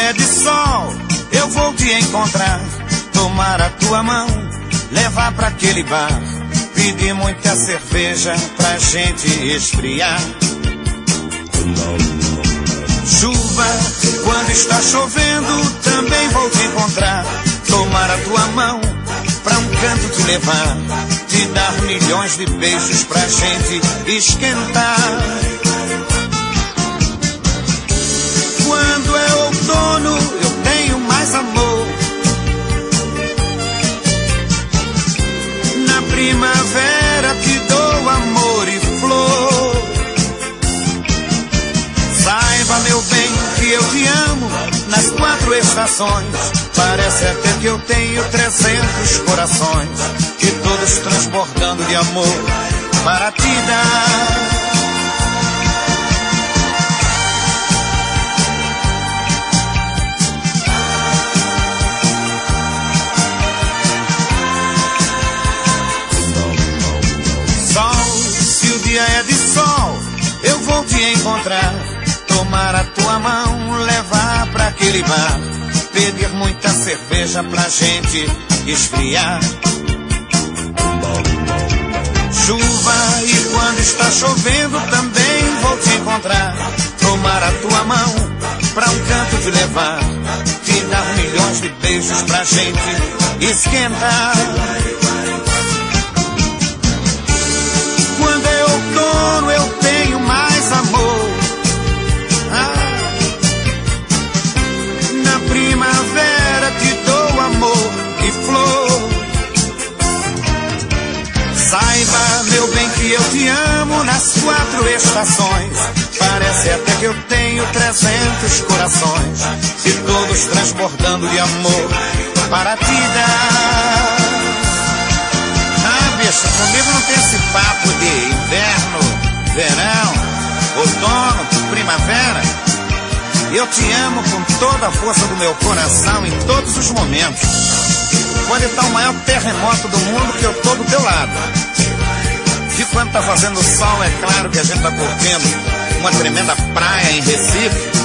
é de sol, eu vou te encontrar, tomar a tua mão, levar pra aquele bar, pedir muita cerveja pra gente esfriar. Chuva, quando está chovendo, também vou te encontrar, tomar a tua mão, pra um canto te levar, te dar milhões de beijos pra gente esquentar. Quando é outono, eu tenho mais amor. Na primavera te dou amor e flor. Saiba, meu bem, que eu te amo nas 4 estações. Parece até que eu tenho 300 corações, e todos transbordando de amor para te dar. É de sol, eu vou te encontrar, tomar a tua mão, levar pra aquele bar, pedir muita cerveja pra gente esfriar. Chuva, e quando está chovendo também vou te encontrar, tomar a tua mão, pra um canto te levar, te dar milhões de beijos pra gente esquentar. Quando é outono eu tenho mais amor. Na primavera te dou amor e flor. Saiba, meu bem, que eu te amo nas 4 estações. Parece até que eu tenho 300 corações, e todos transbordando de amor para te dar. Comigo não tem esse papo de inverno, verão, outono, primavera. Eu te amo com toda a força do meu coração em todos os momentos. Pode estar o maior terremoto do mundo que eu tô do teu lado. E quando tá fazendo sol, é claro que a gente tá curtindo uma tremenda praia em Recife.